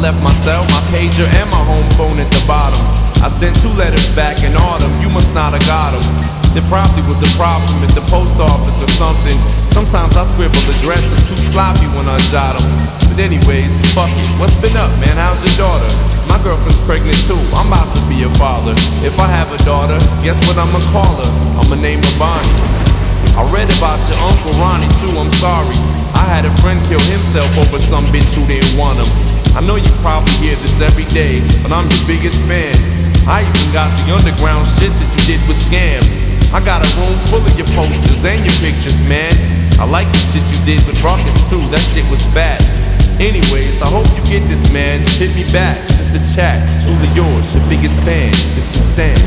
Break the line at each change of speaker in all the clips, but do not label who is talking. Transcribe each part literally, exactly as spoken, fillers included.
left my cell, my pager, and my home phone at the bottom. I sent two letters back in autumn, you must not have got them. There probably was a problem at the post office or something. Sometimes I scribble addresses too sloppy when I jot them. But anyways, fuck it, what's been up, man? How's your daughter? My girlfriend's pregnant too, I'm about to be a father. If I have a daughter, guess what I'ma call her? I'ma name her Bonnie. I read about your Uncle Ronnie too, I'm sorry. I had a friend kill himself over some bitch who didn't want him. I know you probably hear this every day, but I'm your biggest fan. I even got the underground shit that you did with Scam. I got a room full of your posters and your pictures, man. I like the shit you did with Ruckus too, that shit was bad. Anyways, I hope you get this, man. Hit me back, just a chat. Truly yours, your biggest fan. This is Stan.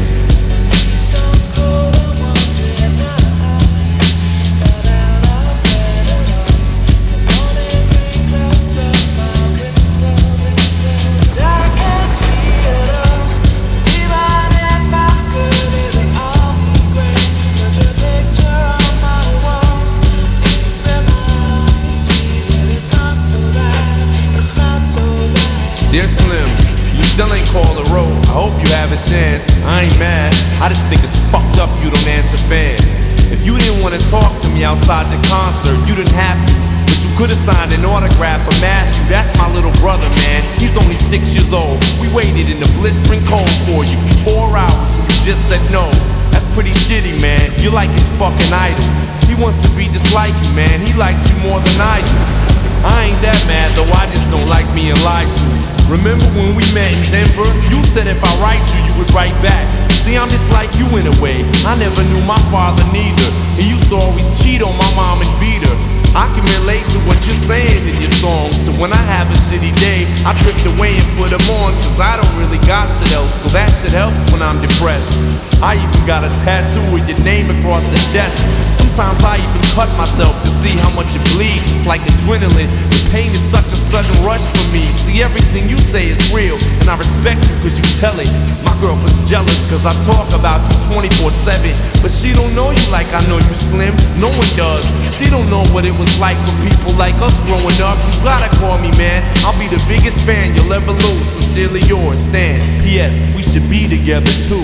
Dear Slim, you still ain't called a road. I hope you have a chance. I ain't mad. I just think it's fucked up you don't answer fans. If you didn't want to talk to me outside your concert, you didn't have to. But you could have signed an autograph for Matthew. That's my little brother, man. He's only six years old. We waited in the blistering cold for you for four hours and you just said no. That's pretty shitty, man. You're like his fucking idol. He wants to be just like you, man. He likes you more than I do. I ain't that mad, though I just don't like being lied to. Remember when we met in Denver? You said if I write you, you would write back. See, I'm just like you in a way. I never knew my father neither. He used to always cheat on my mom and beat her. I can relate to what you're saying in your songs. So when I have a shitty day, I drift away and put them on. Cause I don't really got shit else. So that shit helps when I'm depressed. I even got a tattoo with your name across the chest. Sometimes I even cut myself to see how much it bleeds. It's like adrenaline. The pain is such a sudden rush for me. See, everything you say is real, and I respect you cause you tell it. My girlfriend's jealous cause I talk about you twenty-four seven. But she don't know you like I know you, Slim. No one does. She don't know what it was like for people like us growing up. You gotta call me, man. I'll be the biggest fan you'll ever lose. Sincerely yours, Stan. P S. We should be together too.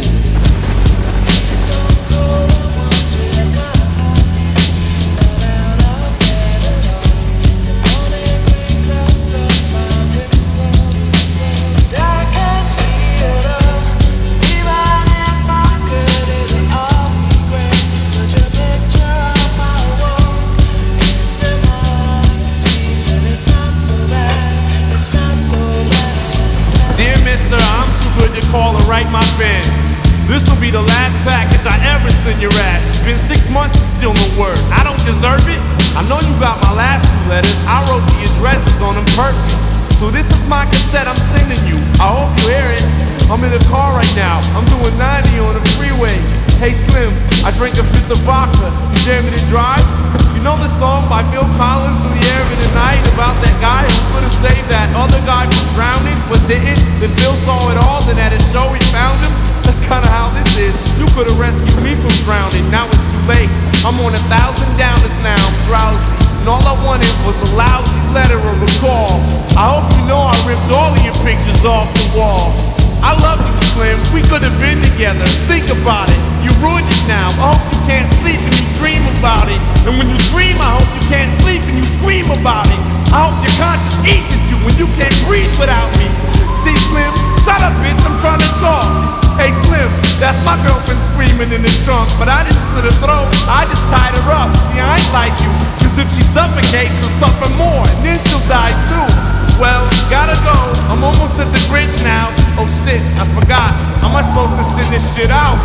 Call and write my fans. This'll be the last package I ever send your ass. It's been six months and still no word. I don't deserve it. I know you got my last two letters. I wrote the addresses on them perfect. So this is my cassette I'm sending you. I hope you hear it. I'm in the car right now. I'm doing ninety on the freeway. Hey Slim, I drank a fifth of vodka. You dare me to drive? You know the song by Phil Collins, In the Air of the Night, about that guy who could have saved that other guy from drowning but didn't? Then Phil saw it all, then at his show he found him. That's kinda how this is. You could have rescued me from drowning, now it's too late. I'm on a thousand downers now, I'm drowsy. And all I wanted was a lousy letter or a call. I hope you know I ripped all of your pictures off the wall. I love you, Slim, we could have been together. Think about it, you ruined it now. I hope you can't sleep and you dream about it. And when you dream, I hope you can't sleep and you scream about it. I hope your conscience eats at you when you can't breathe without me. See, Slim, shut up, bitch, I'm trying to talk. Hey, Slim, that's my girlfriend screaming in the trunk. But I didn't slit her throat, I just tied her up. See, I ain't like you, cause if she suffocates, she'll suffer more, and then she'll die too. Well, gotta go, I'm almost at the bridge now. Oh shit, I forgot, how am I supposed to send this shit out?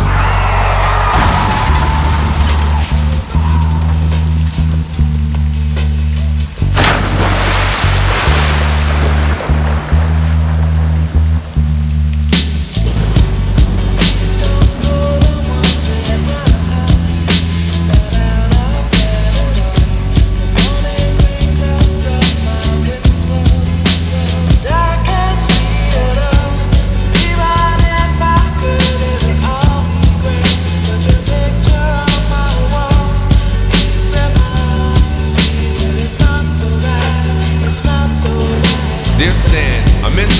Even if I could, it'll all be great.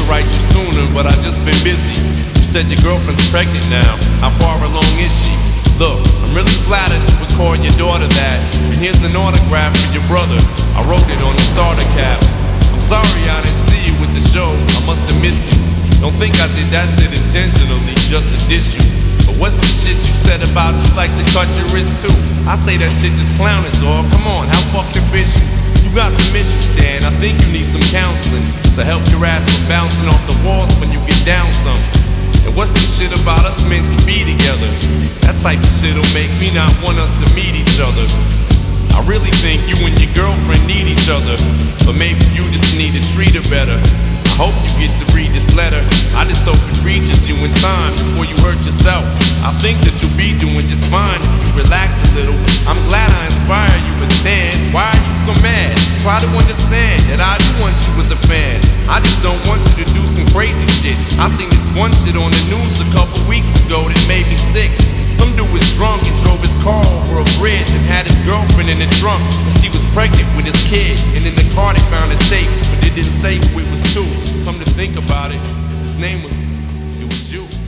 write you sooner, but I just been busy. You said your girlfriend's pregnant now. How far along is she? Look, I'm really flattered you would call your daughter that. And here's an autograph for your brother. I wrote it on the starter cap. I'm sorry I didn't see you with the show. I must have missed you. Don't think I did that shit intentionally just to diss you. But what's the shit you said about you like to cut your wrist too? I say that shit just clowning, all. Come on, how fucked up is you? You got some issues, Dan. I think you need some counseling to help your ass from bouncing off the walls when you get down some. And what's the shit about us meant to be together? That type of shit'll make me not want us to meet each other. I really think you and your girlfriend need each other, but maybe you just need to treat her better. I hope you get to read this letter. I just hope it reaches you in time before you hurt yourself. I think that you'll be doing just fine if you relax a little. I'm glad I inspire you to stand. Why are you so mad? Try to understand that I do want you as a fan. I just don't want you to do some crazy shit. I seen this one shit on the news a couple weeks ago that made me sick. Some dude was drunk and drove his car over a bridge and had his girlfriend in the trunk, and she was pregnant with his kid. And in the car they found a tape, but they didn't say who it was to. Come to think about it, his name was, it was you.